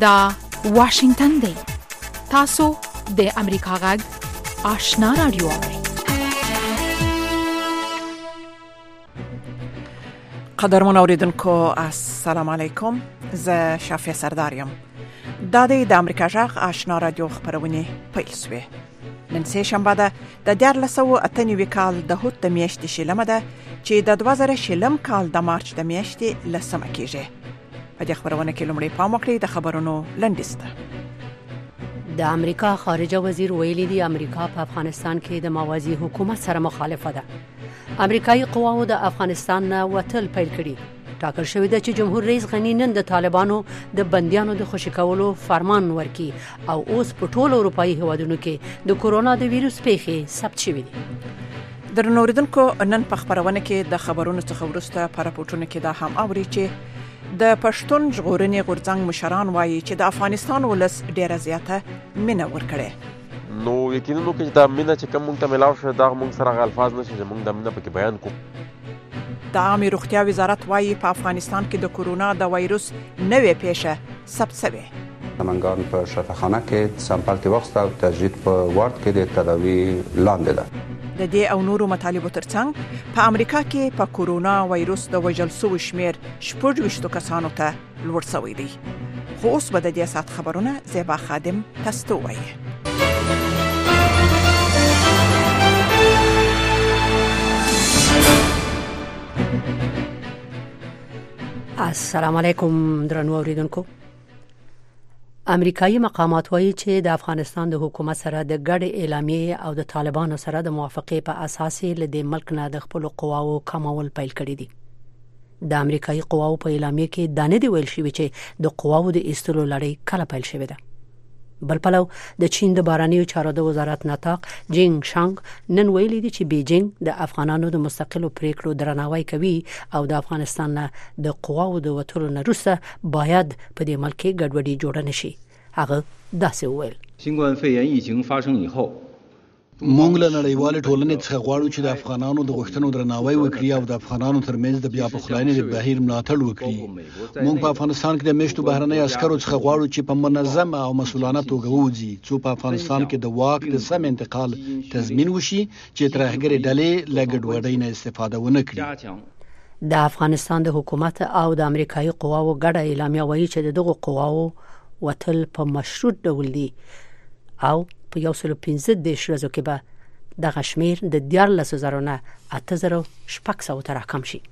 دا واشنگتن دی. تاسو د امریکا غږ آشنا رادیو اورئ. قدرمن اوریدونکو السلام علیکم. زه شافیه سرداریم. دا د امریکا غږ آشنا رادیو خبرونه پیل شوه. نن سه شنبه ده د 1998 کال د هوت د میاشتې شلمه ده چې د 2000 شلم کال د مارچ د میاشتې لسمه کېږي. په دې خبرونه کې لومړی پام وکړئ د خبرونو لنډیسته. د امریکا خارجه وزیر ویلي دی امریکا په افغانستان کې د موازی حکومت سره مخالفه ده. امریکایي قواو د افغانستان نه وتل پیل کړي. ټاکل شوی ده چې جمهور رئیس غنی نن د طالبانو د بنديانو د خوشي کولو فرمان ورکړي او اوس په ټولو اروپאי هیوادونو کې د کورونا د ویروس پیښې ثبت شوې دي. درنو اوریدونکو نن په خبرونه کې د خبرونو څخه ورسته په راپورټونو کې دا هم اوري چې د پښتون ژغورنې غورځنګ مشران وایي چې د افغانستان ولس ډیره زیاته مینه ورکړي. نو یقینا نو چې دا مینه چې کوم ته ملاو شو دا موږ سره الفاظ نشي چې موږ د مینه په بیان کوو. د عامه روغتیا وزارت وایي په افغانستان کې د کورونا د وایروس نوې پیښه ثبت شوه. سمنګان په شفاخانه کې سمپل کې وخت او تجدید په وارد کې د تداوی لاندې ده. د دې او نورو مطالبو ترڅنګ په امریکا کې په کورونا وایروس د وژل شوو شمیر 24 کسانو ته لوړ شوی دی. خو اوس به د دې سات خبرونه زیبا خادم تاسو وایي. السلام علیکم درنو اوریدونکو. امریکایي مقامات وایي چې د افغانستان د حکومت سره د ګډ اعلامیه او د طالبانو سره د موافقې په اساس له دې ملک نه د خپل قواو کمول پیل کړی دي. د امریکایي قواو په اعلامیه کې دانه دی ویل شوی چې د قواو د ایستلو لړۍ کله پیل شوې ده. بل پلو د چین د بهرنیو چارو د وزارت ناطق جینګ شانګ نن ویلي دي چې بیجینګ د افغانانو د مستقلو پریکړو درناوی کوي او د افغانستان نه د قواو د وټولو نه وروسته باید په دې ملک کې ګډوډي جوړه نشي. هغه داسې وویل. 新冠肺炎疫情发生以后 مونږ له نړیوال ټولنې څخه غواړو چې د افغانانو د غوښتنو درناوی وکړي او د افغانانو ترمنځ د بیا پخلاینې د بهیر ملاتړ وکړي. مونږ په افغانستان کې د میشتو بهرنۍ عسکرو څخه غواړو چې په منظمه او مسؤلانه توګه ووځي څو په افغانستان کې د واک د سم انتقال تضمین وشي چې ترهګرې ډلې له ګډوډۍ نه استفاده ونه کړي. د افغانستان د حکومت او د امریکایي قواو ګډه اعلامیه وایي چې دغه قواو وتل په مشروط ډول دي او په 115 ورځو کې به د غشمیر د 14,000 نه 8,600 ته راکم شي.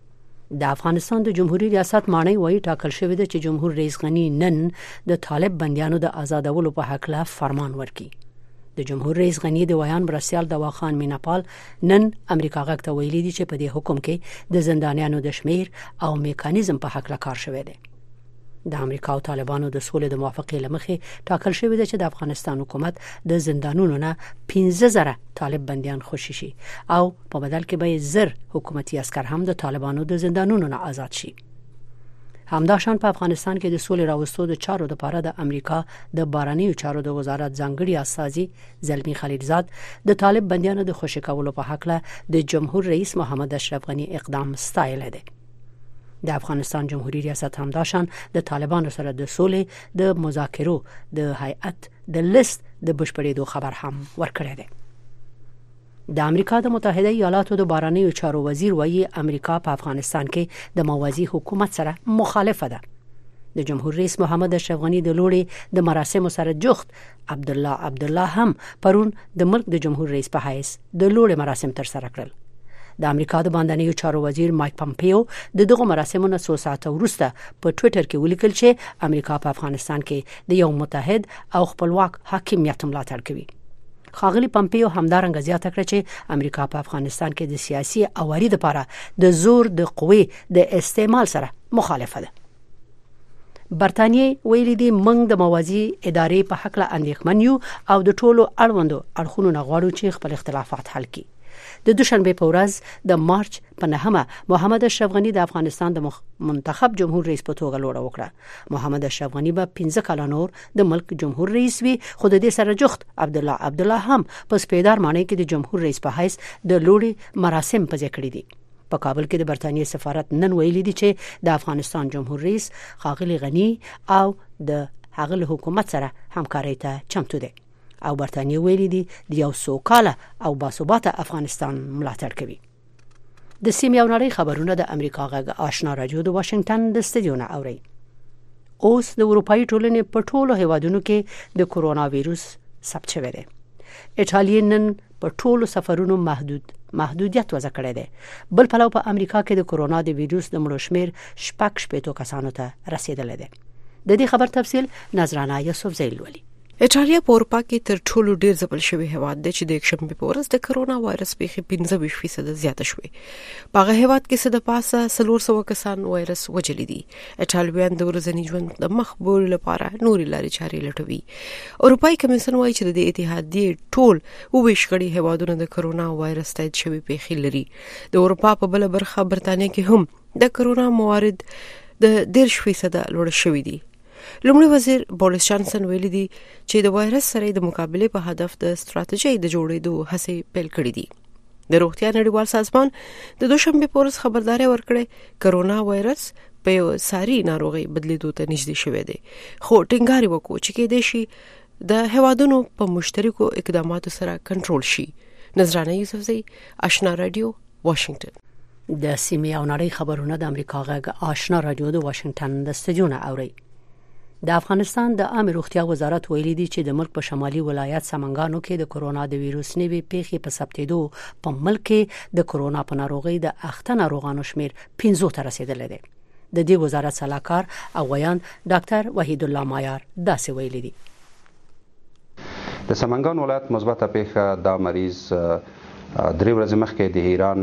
د افغانستان د جمهوریت ریاست مانی وایي ټاکل شوی دی چې جمهور رئیس غنی نن د طالب بنديانو د آزادولو په حق له فرمان ورکړي. د جمهور رئیس غنی د ویان برسیال دواخان میناپال نن امریکا غږ ته ویلي دي چې په دې حکم کې د زندانیانو د شمیر او میکانیزم په حق له کار شوی دی. د امریکا او طالبانو د سولې د موافقې لمخې ټاکل شوی دی چې د افغانستان حکومت د زندانونو نه 15,000 طالب بنديان خوشي شي او په بدل کې به 1000 حکومتي عسكر هم د طالبانو د زندانونو نه آزاد شي. همداشان په افغانستان کې د سولې راوستو د چارو لپاره د امریکا د بهرنیو چارو د وزارت ځانګړي استازي زلمی خلیلزاد د طالب بنديانو د خوشي کولو په حق له د جمهور رئیس محمد اشرف غنی اقدام ستایل دی. د افغانستان جمهوریت ریاست همداشان د طالبانو سره د سولې د مذاکرو د هیئت د لیست د بشپړېدو خبر هم ورکړی دی. د امریکا د متحده ایالاتو د بهرنیو چارو وزیر وایي امریکا په افغانستان کې د موازی حکومت سره مخالفه ده. د جمهور رئیس محمد اشرف غنی د لوړې د مراسمو سره جوخت عبدالله هم پرون د ملک د جمهور رئیس په حیث د لوړې مراسم تر سره کړل. د امریکا د باندنیو چارو وزیر مایک پامپیو د دغه مراسمو نه 2 ساعته وروسته په ټوئیټر کې ولیکل چې امریکا په افغانستان کې د یو متحد او خپلواک حاکمیت ملاتړ کوي. خاغلی پامپیو همدارنګه زیاته کړه چې امریکا په افغانستان کې د سیاسي اواري لپاره د زور د قوې د استعمال سره مخالفه ده. برتانیې ویلي دي موږ د موازی ادارې په حق له اندېښمن یو او د ټولو اړوندو اړخونو نه غواړو چې خپل اختلافات حل کړي. د دوشنبه په ورځ د مارچ په 9 محمد اشرف غنی د افغانستان د منتخب جمهور رئیس په توګه لوړه وکړه. محمد اشرف غنی به 15 کال نور د ملک جمهور رئیس وي. خو د دې سره جوخت عبدالله هم په سپیدار معنی کې د جمهور رئیس په حیث د لوړې مراسم په ځای کړی دي. په کابل کې د برتانیې سفارت نن ویلي دي چې د افغانستان جمهور رئیس خاغلی غنی او د هغه له حکومت سره همکاري ته چمتو دی او برتانیې ویلي دي د یو سوکاله او باثباته افغانستان ملاتړ کوي. د سیمې او نړۍ خبرونه د امریکا غږ آشنا رادیو د واشنگټن د استودیو نه اوري. اوس د اروپאי ټولنې په ټولو هیوادونو کې د کرونا وایروس ثبت شوی دی. ایټالیا نن په ټولو سفرونو محدودیت وضع کړی دی. بل پلو په امریکا کې د کرونا د وایروس د مړو شمیر 6 کسانو ته رسیدلی دی. د دې خبر تفصیل نظرانه یوسفزۍ لولي. ایټالیا په اروپا کې تر ټولو ډیر ځپل شوی هیواد دی چې د یکشنبه په ورځ د کرونا وایرس پیښې 25% زیاته شوې. په هغه هیواد کې څه د پاسه 400 کسان وایرس وجلی دي. ایټالویان د ورځني ژوند د مخبول لپاره نوري لارې چارې لټوي. اروپאי کمیسیون وايي چې د اتحادیې ټول 22 هیوادونه د کرونا وایرس تایید شوی پیښې لري. د اروپا په بل برخه برتانیې کې هم د کرونا موارد د 10% لوړ شوی دي. لومړی وزیر بوریس جانسن ویلي دي چې د وایرس سره د مقابله په هدف د ستراتیژي د جوړېدو هڅې پیل کړې دي. د روغتیا نړیوال سازمان د دوشنبه په ورځ خبرداري ورکړه کرونا وایرس په یو ساري ناروغي بدلیدو ته نږدې شوی دی. خو ټینګار وکړو چې کې د شي د هوادونو په مشترکو اقداماتو سره کنټرول شي. نظرانه یوسفزۍ، آشنا رادیو، واشنگټن. د سیمې او نړۍ خبرونه د امریکا غږ آشنا رادیو د واشنگټن د استودیو نه اوري. د افغانستان د عامه روغتیا وزارت ویلي دی چې د ملک په شمالي ولایت سمنګانو کې د کرونا د وایروس نوې پیښې په ثبتېدو په ملک کې د کرونا په ناروغۍ د اخته ناروغانو شمیر 50 ته رسیدلی دی. د دې وزارت سلاکار او ویان ډاکټر وحید الله مایار داسې ویلي دي. د سمنګان ولایت مثبته پیښه دا مریض 3 ورځې مخکې د ایران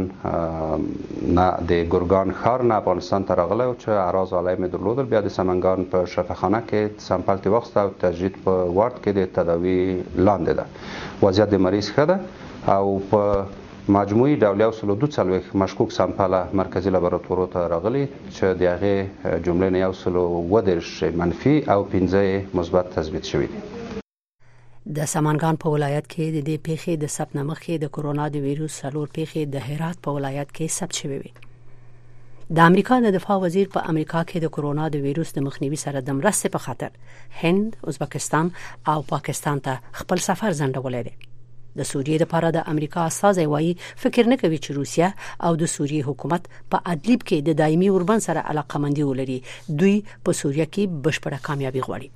نه د ګورګان ښار نه افغانستان ته راغلی او چې اعراض علایم درلودل. بیا د سمنګان په شفاخانه کې سمپل تی واخیسته او تجدید په وارد کې د تداوي لاندې ده. وضعیت د مریض ښه ده او په مجموعي ډول 142 مشکوک سمپل مرکزی لابراتوار ته راغلي چې د هغه جملې نه 110 منفي او 15 مثبت تثبیت شوي دي. د سمنګان په ولایت کې د دې پیښې د ثبت نامه کې د کرونا د وایروس 4 پیښې د هرات په ولایت کې ثبت شوې وي. د امریکا د دفاع وزیر په امریکا کې د کرونا د وایروس د مخنیوي سره د مرستې په خاطر هند، ازبکستان او پاکستان ته خپل سفر ځنډولی دی. د سوریې لپاره د امریکا استازی وایي فکر نه کوي چې روسیه او د سوریې حکومت په ادلیب کې د دایمي اوربند سره علاقمندي ولري. دوی په سوریه کې بشپړه کامیابي غواړي.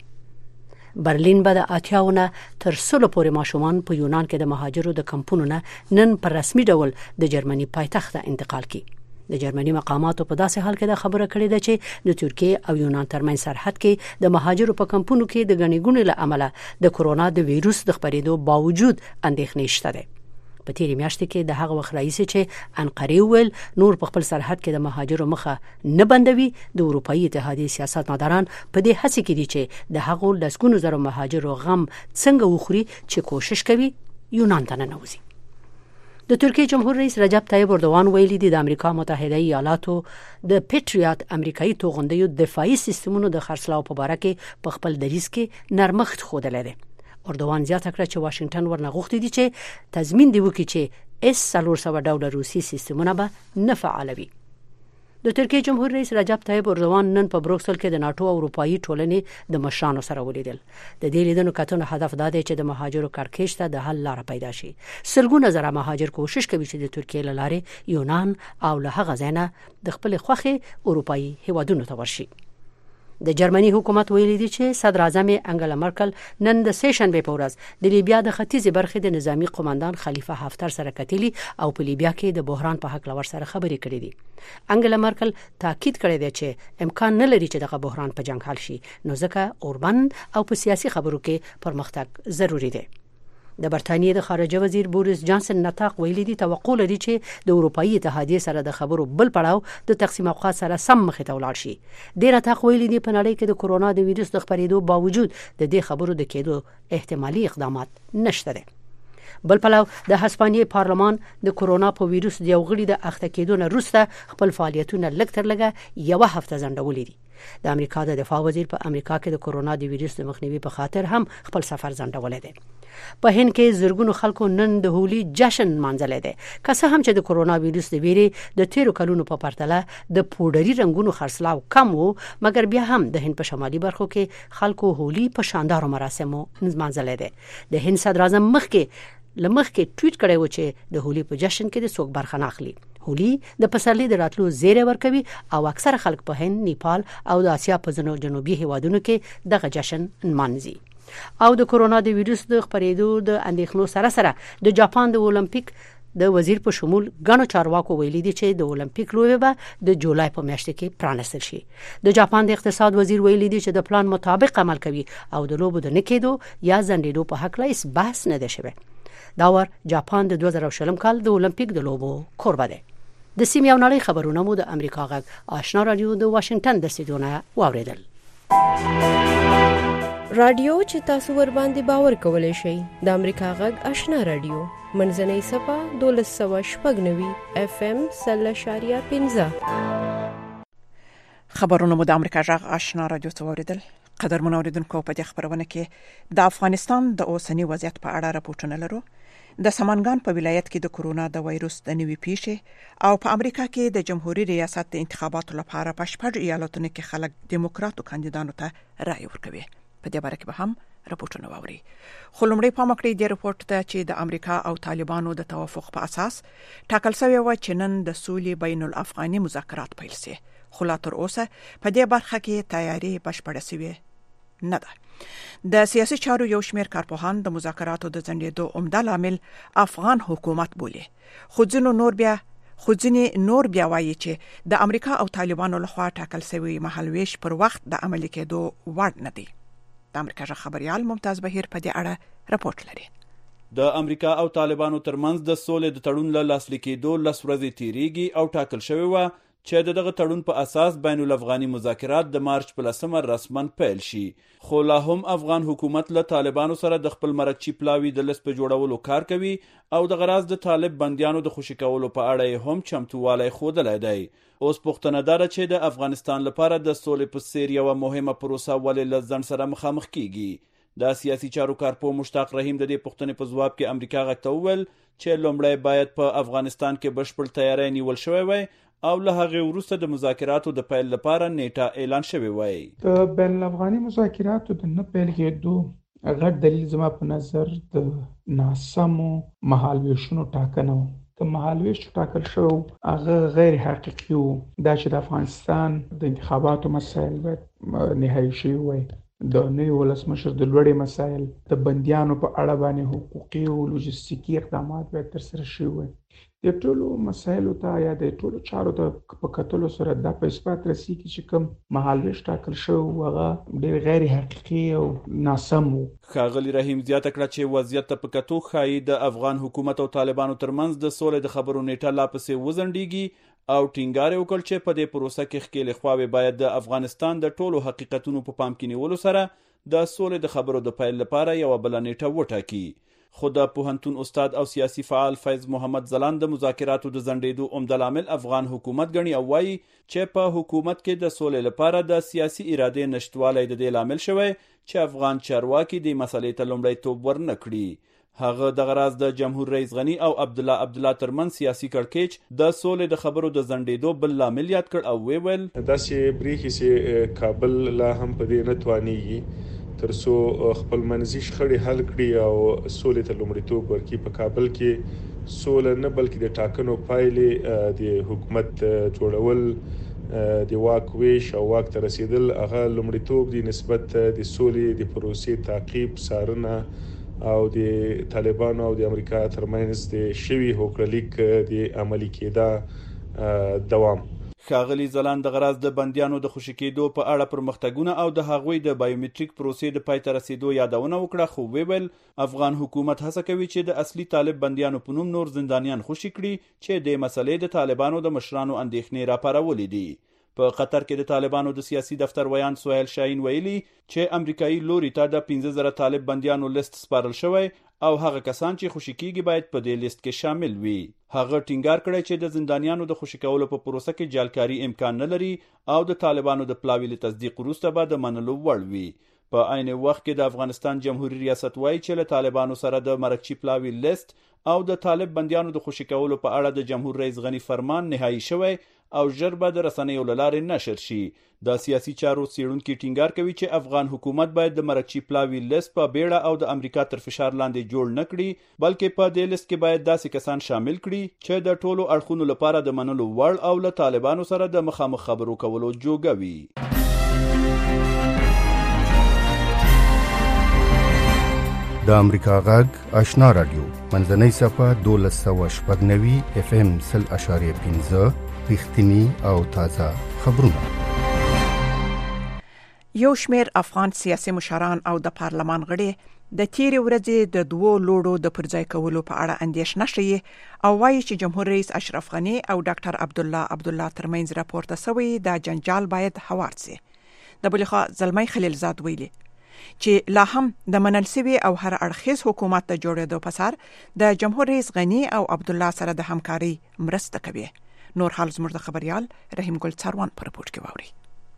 برلین به د 80 تر 100 پورې ماشومان په یونان کې د مهاجرو د کمپونو نه نن پر رسمي ډول د جرمني پایتخت ته انتقال کړي. د جرمني مقاماتو په داسې حال کې د خبره کړې ده چې د ترکیه او یونان ترمنځ سرحد کې د مهاجرو په کمپونو کې د غني ګونې له امله د کرونا د وایروس د خپرېدو باوجود اندېښنې شته ده. په تیرې میاشتې کې د هغه وخت رئیس چې انقره ویل نور په خپل سرحد کې د مهاجرو مخه نه بندوي. د اروپאי اتحادیې سیاستمداران په دې هڅه کې دي چې د هغو لسګونو زره مهاجرو غم څنګه وخوري چې کوشش کوي یونان ته ننوځي. د ترکیه جمهور رئیس رجب طیب اردوغان ویلي دی د امریکا متحده ایالاتو د پیټریاټ امریکایي توغندیو دفاعي سیستمونو د خرڅلاو په اړه کې په خپل دریځ کې نرمښت ښودلی دی. اردوغان زیاته کړه چې واشنگټن ورنه غوښتي دي چې تضمین دی وکړي چې S-400 ډوله روسي سیستمونه به نه فعالوي. د ترکیه جمهور رئیس رجب طیب اردوغان نن په بروکسل کې د ناتو او اروپאי ټولنې د مشرانو سره ولیدل. د دې لیدنو کتنو هدف دا دی چې د مهاجرو کړکېچ ته د حل لاره پیدا شي. سلګونه زره مهاجر کوشش کوي چې د ترکیه له لارې یونان او له هغه ځای نه د خپل خوښې اروپאי هیوادونو ته ورشي. د جرمني حکومت ویلي دی چې صدر اعظم انګلا مرکل نن د سهشنبه په ورځ د لیبیا د ختیځ برخې د نظامی قوماندان خلیفه حفتر سره کتلی او په لیبیا کې د بحران په حق لور سره خبرې کړې دي. انګلا مرکل تاکید کړی دی چې امکان نه لري چې دغه بحران په جنگ حل شي، نو ځکه اوربند او په سیاسي خبرو کې پرمختګ ضروری دی. د برتانیې د خارجه وزیر بوریس جانسن نطاق ویلي دي توقع لري چې د اروپאי اتحادیې سره د خبرو بل پړاو د تقسیم اوقات سره سم مخې ته ولاړ شي. د نطاق ویلي دي په نړۍ کې د کرونا د وایروس د خپرېدو باوجود د دې خبرو د کېدو احتمالي اقدامات نشته دي. بل پلو د هسپانیې پارلمان د کورونا په وایروس د یو غړي د اخته کېدو نه وروسته خپل فعالیتونه لږ تر لږه یو هفته ځنډولي دي. د امریکا د دفاع وزیر په امریکا کې د کورونا د وایروس د مخنیوي په خاطر هم خپل سفر ځنډولی دی. په هند کې زرګونو خلکو نن د هولي جشن مانځلی دی، که څه هم چې د کورونا وایروس د ویرې د تیرو کلونو په پرتله د پوډري رنګونو خرڅلاو کم وو، مګر بیا هم د هند په شمالي برخو کې خلکو هولي په شاندارو مراسمو مانځلی دی. د هند صدر اعظم مخکې ټویټ کړی و چې د هولي په جشن کې د څوک برخه نه اخلي. هولي د پسرلي د راتلو زیری ورکوي او اکثره خلک په هند، نیپال او د آسیا په ځینو جنوبي هیوادونو کې دغه جشن نمانځي. او د کورونا د وایروس د خپرېدو د اندېښنو سره د جاپان د اولمپیک د وزیر په شمول غنو چارواکو ویلي دي چې د اولمپیک لوبې به د جولای په میاشت کې پرانستل شي. د جاپان د اقتصاد وزیر ویلي دي چې د پلان مطابق عمل کوي او د لوبو د نکېدو یا ځنډېدو په حق لا هیڅ بحث نه دی شوی. دا ور جاپان د 2020 کال د اولمپیک د لوبو کوربه دی. د سیمې او نړۍ خبرونه مو د امریکا غږ آشنا رادیو د واشنگټن د استودیو واوریدل. رادیو چې تاسو ور باندې باور کولای شئ د امریکا غږ آشنا رادیو منځنۍ صفه 1290 FM 0.15. خبرونه مو د امریکا غږ آشنا رادیو ته واوریدل. قدر منوریدونکو په دې خبرونه کې د افغانستان د اوسنی وضعیت په اړه راپورټونه لرو. د سمنګان په ولایت کې د کورونا د وایروس د نوي پیښې او په امریکا کې د جمهوریت ریاست د انتخاباتو لپاره په شپږ ایالتونو کې خلک دیموکراتو کاندیدانو ته رائے ورکوي. په دې باره کې به هم راپورټونه واوري. خو لومړی پام وکړئ د راپورټ ته چې د امریکا او طالبانو د توافق په اساس ټاکل شوی و چې نن د سولې بین الافغاني مذاکرات پیل شي. خو لا تر اوسه په دې برخه کې تیاری بشپړه شوې نه ده. د سیاسي چارو یو شمېر کارپوهان د مذاکراتو د ځنډېدو عمده لامل افغان حکومت بولي. خو ځینې نور بیا وایي چې د امریکا او طالبانو لخوا ټاکل شوی مهالویش پر وخت د عملي کېدو وړ نه دی. د امریکا ژغ خبريال ممتاز بهیر په دې اړه راپورټ لري. د امریکا او طالبانو ترمنځ د سولې د تړون له لاسلیک کېدو 10 ورځې تیریږي او ټاکل شوی و چې دغه تړون په اساس بین الافغاني مذاکرات د مارچ په 10 رسماً پیل شي. خو لا هم افغان حکومت له طالبانو سره د خپل مرکچی پلاوی د لست په جوړولو کار کوي او د غراض د طالب بنديانو د خوشی کولو په اړه هم چمتووالی خوده دی. اوس پوښتنه ده چې د افغانستان لپاره د سولې په څیر یو مهمه پروسه ولې له ځنډ سره مخامخ کیږي. د سیاسي چارو کارپو مشتاق رحیم د دې پوښتنې په ځواب کې امریکا غږ ته وویل چې لومړی باید په افغانستان کې بشپړ تیاری نیول شوی وي او له هغه وروسته د مذاکراتو د پیل لپاره نیټه اعلان شوی وای. د بین الافغاني مذاکراتو د نه پیل کېدو غټ دلیل زما په نظر د ناسمو مهالویشونو ټاکنه و. د مهالویش ټاکل شو هغه غیر حقیقي و. دا چې د افغانستان د انتخاباتو مسایل باید نهایی شوي وای. د نوي ولسمشر د لوړې مسایل د بندیانو په اړه باندې حقوقي او لوجستیکي اقدامات باید ترسره شوي وای. د ټولو مسایلو ته یا د ټولو چارو ته په کتلو سره دا په اثبات رسیږي چې کوم مهالویش ټاکل شو هغه ډېر غیر حقیقي او ناسم و. ښاغلي رحیم زیاته کړه چې وضعیت ته په کتو ښایي د افغان حکومت او طالبانو ترمنځ د سولې د خبرو نیټه لا پسې وځنډېږي او ټینګار یې وکړ چې په دې پروسه کې ښکېلې خواوې باید د افغانستان د ټولو حقیقتونو په پام کې نیولو سره د سولې د خبرو د پیل لپاره یوه بله نیټه وټاکي. خو د پوهنتون استاد او سیاسي فعال فیض محمد زلان د مذاکراتو د ځنډېدو عمده لامل افغان حکومت ګڼي او وایي چې په حکومت کې د سولې لپاره د سیاسي ارادې نشټوالی د دې لامل شوی چې افغان چارواکي دې مسلې ته لومړیتوب ورنه کړي. هغه د غراض د جمهور رئیس غنی او عبدالله ترمن سیاسي کړکېچ د سولې د خبرو د ځنډېدو بل لامل یاد کړ او ویل داسې بریښي چې کابل لا هم په دې نه توانېږي ترڅو خپل منځي شخړې حل کړي او سولې ته لومړیتوب ورکړي. په کابل کې سوله نه بلکې د ټاکنو پایلې د حکومت جوړول د واک ویش او واک ته رسیدل هغه لومړیتوب دی نسبت د سولې د پروسې تعقیب څارنه او د طالبانو او د امریکا ترمنځ د شوي هوکړلیک د عملي کېدا دوام. ښاغلي زلان د غراض د بندیانو د خوشي کېدو په اړه پرمختګونه او د هغوی د بایومټریک پروسې د پای ته رسیدو یادونه وکړه. خو ویل افغان حکومت هڅه کوي چې د اصلي طالب بندیانو په نوم نور زندانیان خوشي کړي چې د مسلې د طالبانو د مشرانو اندېښنې راپارولې دي. په قطر کې د طالبانو د سیاسي دفتر ویان سهیل شاهین ویلي چې امریکایي لوري ته د 15000 طالب بنديانو لیست سپارل شوی او هغه کسان چې خوشی کیږي باید په دې لیست کې شامل وي. هغه ټینګار کړی چې د زندانیانو د خوشی کولو په پروسه کې جعلکاری امکان نه لري او د طالبانو د پلاوي له تصدیق وروسته به د منلو وړ وي. په عین وخت کې د افغانستان جمهوریت ریاست وایي چې له طالبانو سره د مرکچی پلاوي لیست او د طالب بنديانو د خوشی کولو په اړه د جمهور رئیس غنی فرمان نهایی شوی او ژر به د رسنیو له لارې نشر شي. د سیاسي چارو څېړونکي ټینګار کوي چې افغان حکومت باید د مرکچی پلاوي لیست په بیړه او د امریکا تر فشار لاندې جوړ نه کړي، بلکې په دې لیست کې باید داسې کسان شامل کړي چې د ټولو اړخونو لپاره د منلو وړ او له طالبانو سره د مخامخ خبرو کولو جوګه وي. د امریکا غږ آشنا رادیو منځنۍ صفحه 1290 FM 0.5 رښتینی او تازه خبرونه. یو شمېر افغان سیاسي مشران او د پارلمان غړي د تیرې ورځې د دوو لوړو د پرځای کولو په اړه اندېښنه شوي او وایي چې جمهور رئیس اشرف غنی او ډاکټر عبدالله ترمنځ راپورته شوی دا جنجال باید هوار شي. د بل خوا زلمی خلیلزاد ویلي چې لا هم د منل سوي او هر اړخیز حکومت د جوړېدو په سر د جمهور رئیس غنی او عبدالله سره د همکاري مرسته کوي. نور حال زموږ د خبريال رحیم ګل څاروان په رپورت کې واوري.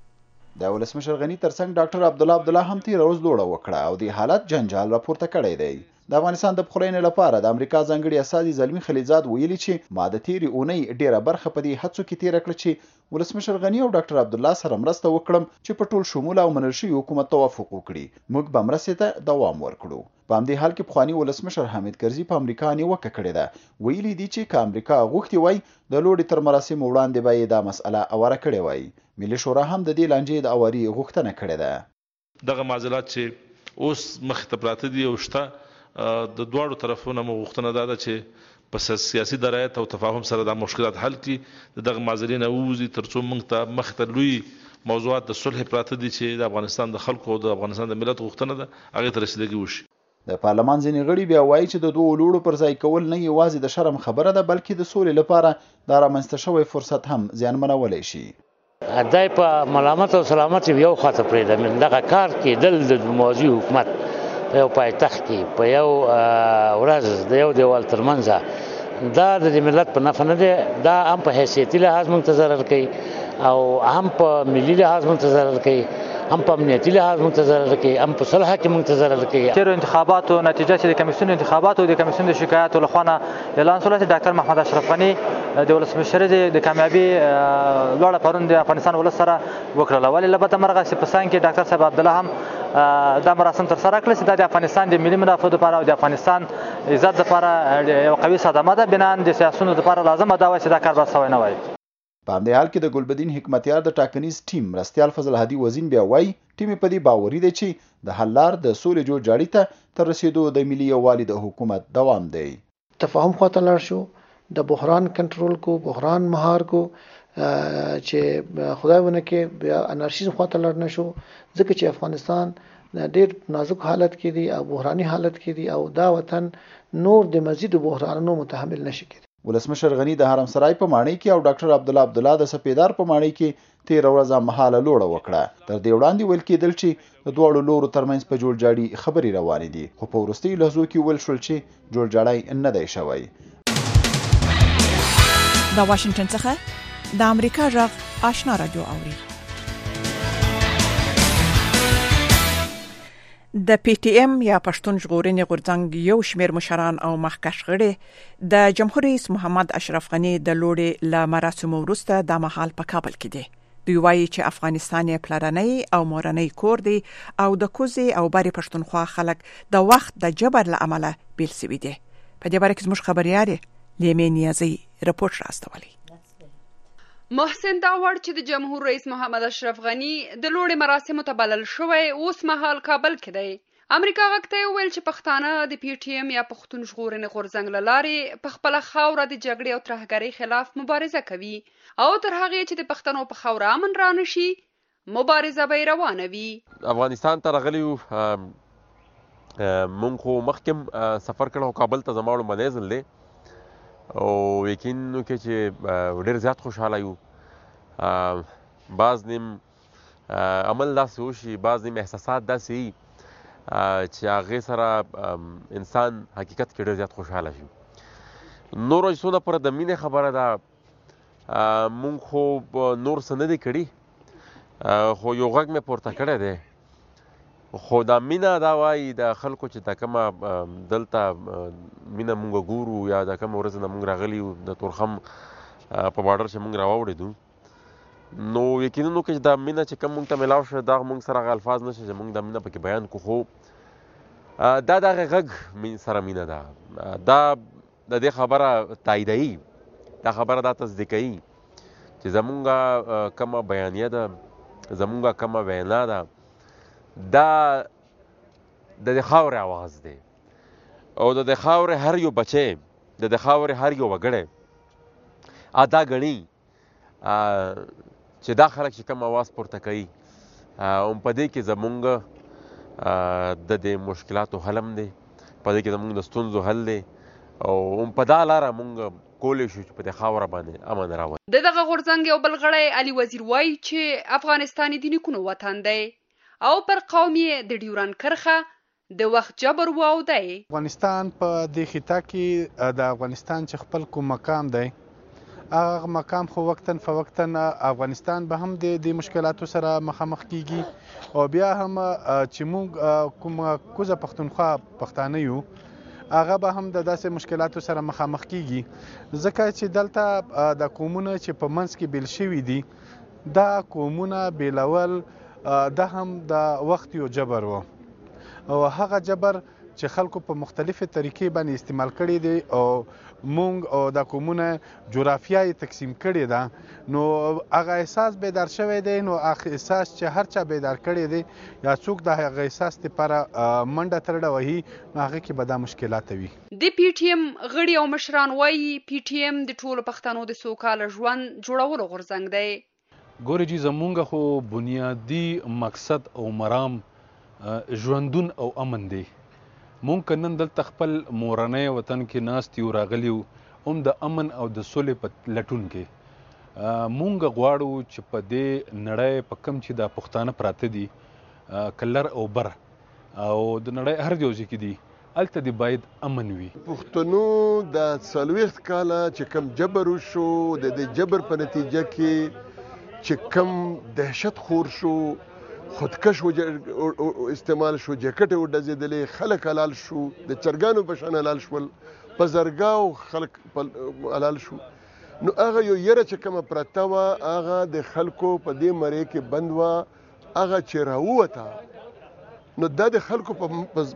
د ولسمشر غنی ترڅنګ ډاکټر عبدالله هم تیر روز لوړه وکړه او د حالت جنجال راپورته کړی دی. د افغانستان د پخلاینې لپاره د امریکا ځانګړي اساسي زلمی خلیلزاد ویلي چې ما د تیرې اونۍ ډیره برخه په دې هڅو کې تیر کړ چې ولسمشر غنی او ډاکټر عبدالله سره مرسته وکړم چې په ټول شمول او منل شوی حکومت توافق وکړي. موږ به مرستې ته دوام ورکړو. په همدې حال کې پخوانی ولسمشر حامد کرزي په امریکا نیوکه کړې ده. ویلي دي چې که امریکا غوښتي وای د لوړې تر مراسمو وړاندې به یې دا مسأله اواره کړې وای. ملي شورا هم د دې لانجې د اواري غوښتنه کړې ده. دغه معضلات چې اوس مخ ته پراته دي او شته د دواړو طرفونو غوښتنه ده چې په سیاسي درایت او تفاهم سره د مشکلات حل کړي. دغه معضلې نه ووځي ترڅو موږ ته مخ ته لوی موضوعات د صلح پراته دي چې د افغانستان د خلکو او د افغانستان د ملت غوښتنه ده هغه ته رسیدګي وشي. د پارلمان ځینې غړي بیا وایي چې د دوه لوړو پر ځای کول نه یوازې د شرم خبره ده بلکې د سولې لپاره د رامنځته شوی فرصت هم زیانمنولی شي. دای په ملامت او سلامت یو خاطر پرې دغه کار کې دل د موازی حکومت په یو پایتخت کې په یو ورځ د یو دیوال ترمنځ دا د ملت په نفع نه دی. دا هم په حیثیتي لحاظ موږ ته ضرر کوي او هم په ملي لحاظ موږ ته ضرر کوي، هم په امنیتي لحاظ موږ ته ضرر کوي، هم په صلح کې موږ ته ضرر کوي. تیرو انتخاباتو نتیجه چې د کمیسیون انتخاباتو د کمیسیون د شکایاتو لخوا اعلان شول چې ډاکټر محمد اشرف غنی د ولسمشر د کامیابی لوړه پرون د افغانستان ولس سره وکړه. ولې لبته مرغه چې په سان کې ډاکټر صاحب عبدالله هم دا مراسم تر سره کړل چې د افغانستان د ملي منافعو لپاره او د افغانستان عزت لپاره یو قوي صدمه ده. بنان د سیاسونو لپاره لازمه ده چې دا کار به سوی نه وای. په همدې حال کې د ګلبدین حکمتیار د ټاکنیز ټیم مرستیال فضل هادي وزین بیا وایي ټیم په دې باوري دی چې د حل لار د سولې جوړجاړي ته تر رسیدو د ملي یووالي د حکومت دوام دی. تفاهم خواته لاړ شو، د بحران کنټرول کو، بحران مهار کو، چې خدای ونه کې بیا انارشیزم خواته لاړ نشو ځکه چې افغانستان ډېر نازک حالت کې دی او بحراني حالت کې دی او دا وطن نور د مزید بحرانونو متحمل نشي کېدی. ولسمشر غنی د حرم سرای په ماڼۍ کې او ډاکټر عبدالله د سپیدار په ماڼۍ کې تیر ورځ مهاله لوړه وکړه. تر دې وړاندې ویل کېدل چې د دواړو لورو ترمنځ په جوړجاړي خبرې روانې دي، خو په وروستیو لحظو کې ویل شول چې جوړجاړی نه دی شوی. د واشنگټن څخه د امریکا غږ آشنا رادیو اوري. د پی ټی ایم یا پښتون ژغورنې غورځنګ یو شمېر مشران او مخکښ غړي د جمهور رئیس محمد اشرف غنی د لوړې له مراسمو وروسته د مهال په کابل کې دي. دوی وایي چې افغانستان یې پلرنی او مورنی کور دی او د کوزي او بری پښتونخوا خلک د وخت د جبر له امله بیل سوي دي. په دې باره کې زموږ خبريال لیمې نیازي رپورټ راستولی. محسن داوړ چې د جمهور رئیس محمد اشرف غنی د لوړې مراسمو ته بلل شوی اوس مهال کابل کې دی. امریکا غږ ته ویل چې پښتانه د پی ټی ایم یا پښتون ژغورنې غورځنګ له لارې په خپله خاوره د جګړې او ترهګرۍ خلاف مبارزه کوي او تر هغې چې د پښتنو په خاوره امن رانشي مبارزه به یې روانه وي. افغانستان ته راغلي یو مونږ خو مخکې سفر کړی کابل ته زما وړو منیزل دی او یقین وکړئ چې ډېر زیات خوشحاله یو. بعض نیم عمل داسې وشي، بعض نیم احساسات داسې وي چې هغې سره انسان حقیقت کې ډېر زیات خوشحاله شي. نورو چې څونه پوره د مینې خبره ده، مونږ خو نور څه نه دي کړي، خو یو غږ مې پورته کړی دی. خو دا مینه دا وایي د خلکو چې دا کومه دلته مینه مونږ ګورو یا دا کومه ورځ نه مونږ راغلي یو د تورخم په بارډر چې مونږ راواوړېدو، نو یقینا نو که دا مینه چې کوم مونږ ته میلاو شوه دا مونږ سره هغه الفاظ نشته چې مونږ دا مینه پکې بیان کړو، خو دا د هغې غږ سره مینه ده. دا د دې خبره تاییدوي، دا خبره دا تصدیقوي چې زمونږ کومه بیانیه ده، زمونږ کومه وینا ده، دا د دې خاورې اواز دی او د دې خاورې هر یو بچی، د دې خاورې هر یو وګړی دا ګڼي چې دا خلک چې کوم اواز پورته کوي په دې کې زمونږ د دې مشکلاتو حل هم دی، په دې کې زمونږ د ستونزو حل دی او په دا لاره مونږ کولی شو چې په دې خاوره باندې امن راولو. د دغه غورځنګ یو بل غړی علي وزیر وایي چې افغانستان د نیکونو وطن دی او پر قوم یې د ډیورنډ کرښه د وخت جبر واو دی. افغانستان په دې خطه کې د افغانستان چې خپل کوم مقام دی، هغه مقام خو وقتاً فوقتاً افغانستان به هم د مشکلاتو سره مخامخ کیږي او بیا هم چې موږ کوم کوزه پښتونخوا پښتانه یو، هغه به هم د داسې مشکلاتو سره مخامخ کیږي، ځکه چې دلته د قومونه چې په منځ کې بیل شوي دي، دا قومونه بیلول دا هم د وخت یو جبر و او هغه جبر چې خلکو په مختلفې طریقې باندې استعمال کړي دي او مونږ او د قومونه جغرافیه یې تقسیم کړې ده، نو هغه احساس بیدار شوی دی، نو هغه احساس چې هر چا بیدار کړی دی یا څوک د هغه احساس لپاره منډه ترډه وهي، نو هغه کې به دا مشکلات وي. د پی ټی ایم غړي او مشران وایي پی ټی ایم د ټولو پښتنو د سوکاله ژوند جوړولو غورځنګ دی. ګورې جي زمونږ خو بنیادي مقصد او مرام ژوندون او امن دی. مونږ که نن دلته خپل مورنی وطن کې ناست یو راغلي یو هم د امن او د سولې په لټون کې، مونږ غواړو چې په دې نړۍ په کم چې دا پښتانه پراته دي کلر او بر او د نړۍ هر یو ځای کې دي، هلته دې باید امن وي. پښتنو د 40 کاله چې کم جبر وشو، د دې جبر په نتیجه کې چې کم دهشت خور شو، خودکش استعمال شو، جاکټ وډزېدلې، خلک حلال شو، د چرګانو په شان حلال شول، په زرګاو خلک حلال شو، نو هغه یو یره چې کومه پرته وه هغه د خلکو په دې مرې کې بند وه، هغه چې راووته نو دا د خلکو په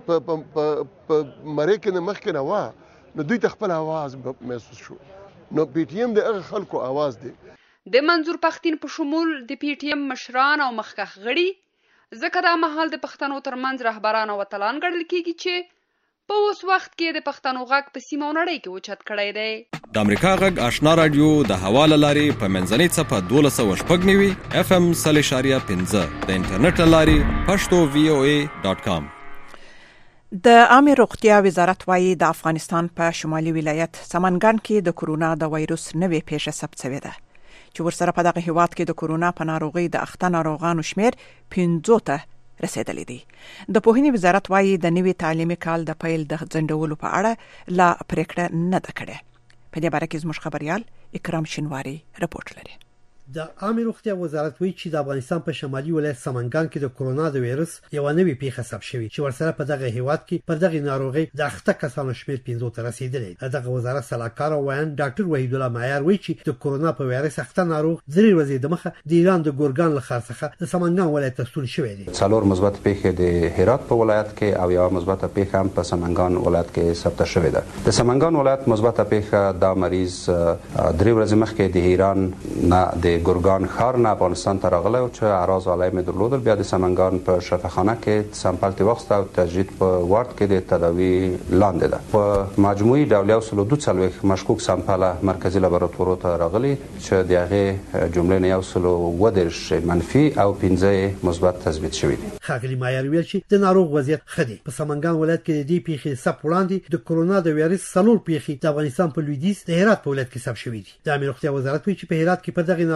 مرې کې نه مخکې نه وه، نو دوی ته خپل اواز محسوس شو، نو پی ټی ایم د هغه خلکو اواز دی. د منظور پښتین په شمول د پی ټی ایم مشران او مخکښ غړي ځکه دا مهال د پښتنو ترمنځ رهبران او اتلان ګڼل کیږي چې په اوس وخت کې د پښتنو غږ په سیمه او نړۍ کې اوچت کړی دی. د امریکا غږ آشنا رادیو د حواله لارې په منځنۍ څپه 1290 اف ام 0.5 د انټرنیټ لارې pashto.voa.com. د عامه روغتیا وزارت وايي د افغانستان په شمالي ولایت سمنګان کې د کورونا د وایروس نوې پیښه ثبت شوې ده چې ورسره په دغه هیواد کې د کورونا په ناروغۍ د اخته ناروغانو شمیر 50 ته رسیدلی دی. د پوهنې وزارت وايي د نوي تعلیمي کال د پیل د ځنډولو په اړه لا پریکړه نه ده کړې. په دې باره کې زموږ خبريال اکرام شینواری رپورټ لري. د عامه روغتیا وزارت وایي چې د افغانستان په شمالي ولایت سمنګان کې د کورونا د وایرس یو نوې پیښه ثبت شوې چې ورسره په دغه هیواد کې پر دغه ناروغي د اخته کسانو شمیر 50 ته رسیدلی. دغه وزارت سلاکار وایي ډاکټر وحید الله معیار وایي چې د کورونا په وایرس اخته ناروغ درې ورځې د مخه د ایران د ګورګان له ښار څخه د سمنګان ولایت ته ستون شوی دی. څلور مثبت پیښې د هرات په ولایت کې او یو مثبت پیښه هم په سمنګان ولایت کې ثبت شوې ده. د سمنګان ولایت مثبت پیښه دا مریض درې ورځې مخکې د ایران نه د ګورګان ښار نه افغانستان ته راغلی او چې اعراض علایم درلودل، بیا د سمنګان په شفاخانه کې سمپل واخیست او تجدید په وارد کې د تداوی لاندې ده. په مجموعي ډول 142 مشکوک سمپل مرکزی لابراتوار ته راغلي چې د هغه جمله نه 110 منفي او 15 مثبت تثبیت شوی دي. خاغلی معیار ویل چې د ناروغ وضعیت خدي په سمنګان ولایت کې د دې پیښې سب وړاندې د کورونا د وایرس څلور پیښې د افغانستان په لویدیځ د هرات په ولایت کې ثبت شوې دي. د امیر روغتیا وزارت وایي چې په هرات کې په دغه ناروغ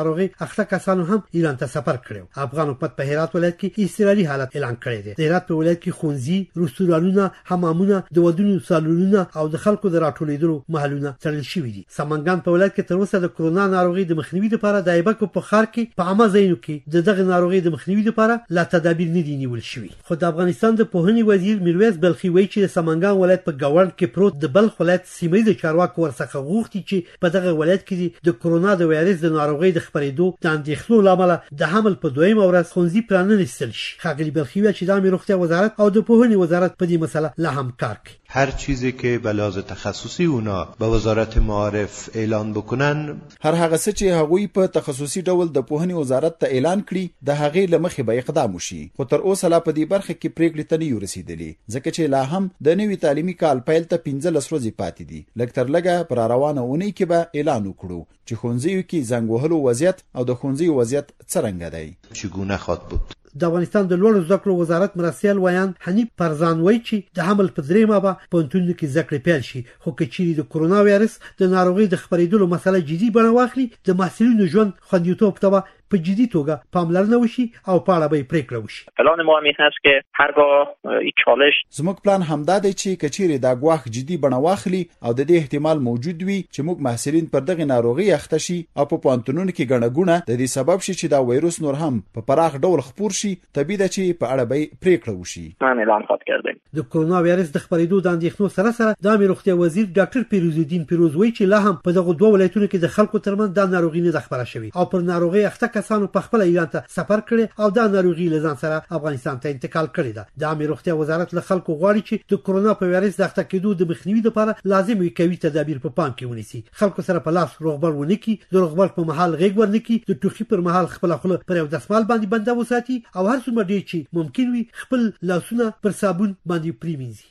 ناروغي اخته کسانو هم ایران ته سفر کړو. افغان حکومت په هرات ولایت کې اضطراري حالت اعلان کړی دی. د هرات په ولایت کې ښوونځي، رستورانونه، حمامونه، د ودونو سالونونه او د خلکو د راټولېدلو محلونه تړل شوي دي. سمنګان په ولایت کې تر اوسه د کرونا ناروغي د مخنیوي لپاره د ایبک په ښار کې په عامه ځایونو کې دغه ناروغي د مخنیوي لپاره لا تدابیر نه دي نیول شوي. خو د افغانستان د پوهنې وزیر میرویس بلخي وایي چې د سمنګان ولایت په ګاونډ کې پروت د بلخ ولایت سیمه د چارواکو ورڅخه غوښتي چې په دغه ولایت کې د کرونا د وایرس د ناروغي د خپرېدو د اندېښنو لامل د حمل په دویمه ورځ ښوونځي پرانستل شي. ښاغلي بلخي وایي چې د عامه روغتیا وزارت او د پوهنې وزارت په دې مسله لا هم کار کوي. هر چیزی که به لحاظ تخصصی اونا به وزارت معارف اعلان بکنن، هر هغه څه چې هغوی په تخصصي ډول د پوهنې وزارت ته اعلان کړي د هغې له مخې به اقدام وشي. خو تر اوسه لا په دې برخه کې پریکړې ته نه یو رسیدلې، ځکه چې لا هم د نوي تعلیمي کال پیل ته 15 ورځې پاتې دي. لږ تر لږه پر روانه اونۍ کې به اعلان وکړو چې ښوونځیو کې زنګ وهلو وضعیت او د ښوونځیو وضعیت څرنګه دی. چگونه خواهد بود؟ د افغانستان د لوړو زده کړو وزارت مرستیال ویان حنیف پرزان وایي چې د حمل په درېیمه به پوهنتونونو کې زده کړې پیل شي. خو که چیرې د کرونا وایرس د ناروغۍ د خپرېدلو مسله جدي بڼه واخلي، د محصلینو ژوند خوندیتوب ته په جدي توګه پاملرنه وشي او په اړه به پریکړه وشي. پلان ما همین هست که هرگاه این چالش زموږ پلان همدا دی چې کچېرې دا ګواښ جدي بڼه واخلي او د دې احتمال موجود وي چې موږ محصلین پر دغه ناروغي اخته شي او په پوهنتونونو کې ګڼه ګوڼه د دې سبب شي چې دا وایروس نور هم په پراخ ډول خپور شي، طبیعي ده چې په اړه به پریکړه وشي. من اعلان خواهد کردیم. د کرونا وایرس د خپرېدو د اندېښنو سره سره د عامه روغتیا وزیر ډاکټر پیروزالدین پیروز وایي چې لا هم په دغه دوه ولایتونو کې د خلکو ترمنځ د ناروغي نه خبره شوې او پر ناروغي اخته کسانو په خپل ایران ته سفر کړي او د ناروغي له ځان سره افغانستان ته انتقال کړي ده. د عامه روغتیا وزارت له خلکو غواړي چې د کرونا په وایرس د اخته کېدو د مخنیوي لپاره لازم وي قوي تدابیر په پام کې ونیسي. خلکو سره په لاس روغبړ ونکړي، د روغبړ په مهال غېږ ورنکړي، د ټوخي پر مهال خپل خوله پر یو دسمال باندې بنده وساتي او هر څومره ډېر چې ممکن وي خپل لاسونه پر صابون باندې پریمنځي.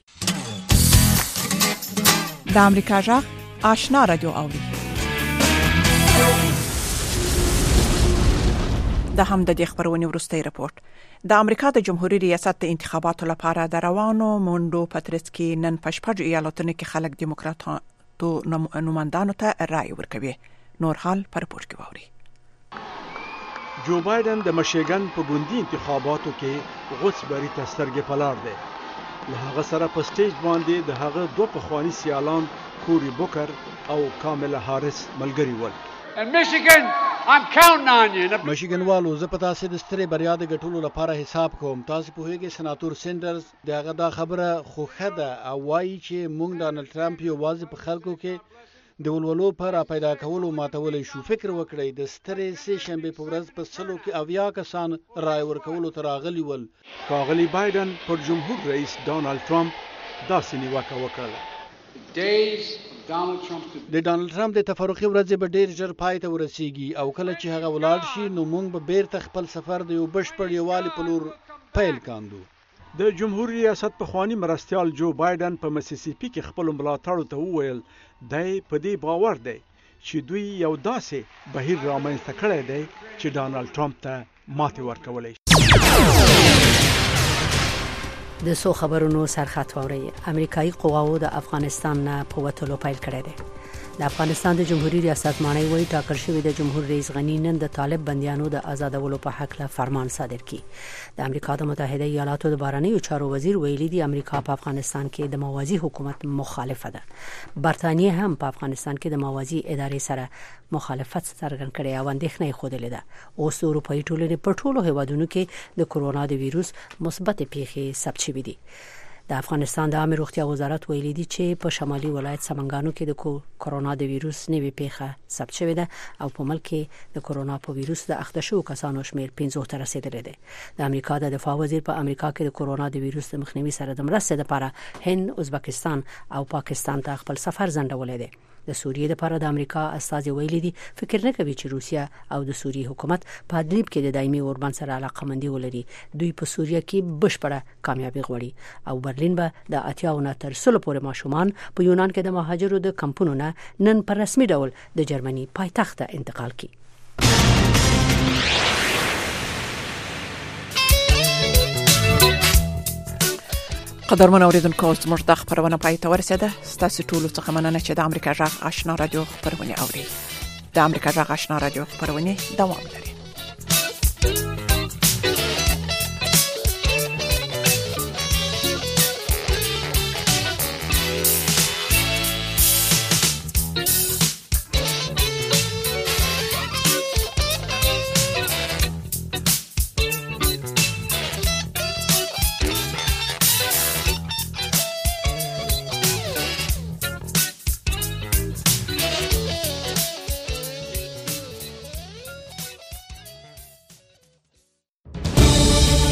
د امریکا جغ آشنا رادیو اوري. د هم د خبرونې ورستۍ رپورت. د امریکا د جمهوریت ریاست د انتخاباتو لپاره د روانو مونډو پترس کې نن پشپړ ایالتونو کې خلک دیموکراتو نمائندانو ته رائے ورکوي. نور حال پر رپورت کې ووري. جو بایدن د مشیګن په ګوندي انتخاباتو کې غوڅ بری تسترګې پلار دی. له هغه سره په سټیج باندې د هغه دوه پخوانی سیالان کوري بوکر او کاملا هارس ملګری ول. مشیګن والو زه په تاسو د سترې بریا د ګټلو لپاره حساب کوم. تاسو په هغه سناتور سینډرز دغه دا خبره خوخه ده او وایي چې موږ ډانلډ ټرمپ یو واځي په خلکو کې د ولولو پر پیدا کولو ماتولې شو. فکر وکړئ د سترې سه شنبه په ورځ په سلو کې اویا کسان رائے ورکولو ته راغلي ول. ښاغلي بایدن پر جمهور رئیس ډانلډ ټرمپ داسې نیوکه وکړه. د ډانلډ ټرمپ د تفرقي ورځې به ډیر ژر پای ته ورسیږي او کله چې هغه ولاړ شي نو موږ به بیرته خپل سفر د یو بشپړ یووالي په لور پیل کاندو. د جمهور ریاست پخوانی مرستیال جو بایدن په مسیسیپي کې خپل ملاتړو ته وویل دی په دې باور دی چې دوی یو داسې بهیر رامنځته کړی دی چې ډانلډ ټرمپ ته ماتې ورکولی شي. د سو خبرونو سرخط ووري. امریکایي قواو د افغانستان نه په وټلو پیل کړی دی. د افغانستان د جمهوریت ریاست مانی وایي ټاکل شوی د جمهور رئیس غنی نن د طالب بندیانو د آزادولو په حق له فرمان صادر کړي. د امریکا د متحده ایالاتو د بهرنیو چارو وزیر ویلي دی امریکا په افغانستان کې د موازی حکومت مخالفه ده. برتانیې هم په افغانستان کې د موازی ادارې سره مخالفت څرګند کړي او اندېښنه خوده ده. اوس اروپאי ټولنې په ټولو هیوادونو کې د کرونا د وایروس مثبت پیښې ثبت شوې دي. د افغانستان د عامه روغتیا وزارت ویلي دی چې په شمالي ولایت سمنګانو کې د کرونا د وایروس نوې پیښه ثبت شوې ده او په ملک کې د کرونا په وایروس د اخته شوو کسانو شمېر 15 ته رسیدلی دی. د امریکا د دفاع وزیر په امریکا کې د کرونا د وایروس د مخنیوي سره د مرستې لپاره هند، ازبکستان او پاکستان ته خپل سفر ځنډولی دی. د سوریې لپاره د امریکا استازي ویلي دي فکر نه کوي چې روسیا او د سوریې حکومت په ادلب کې د دایمي اوربند سره علاقمندي ولري. دوی په سوریه کې بشپړه کامیابی غواړي او برلین به د 80 تر 100 پورې ماشومان په یونان کې د مهاجرو د کمپونو نه نن په رسمي ډول د جرمني پایتخت ته انتقال کړي. قدرمن اوریدونکو زموږ د خبرونه پای ته ورسېده. ستاسو ټولو څخه مننه چې د امریکا جغ آشنا رادیو خبرونه اوري. د امریکا جغ آشنا رادیو خبرونه دوام لري.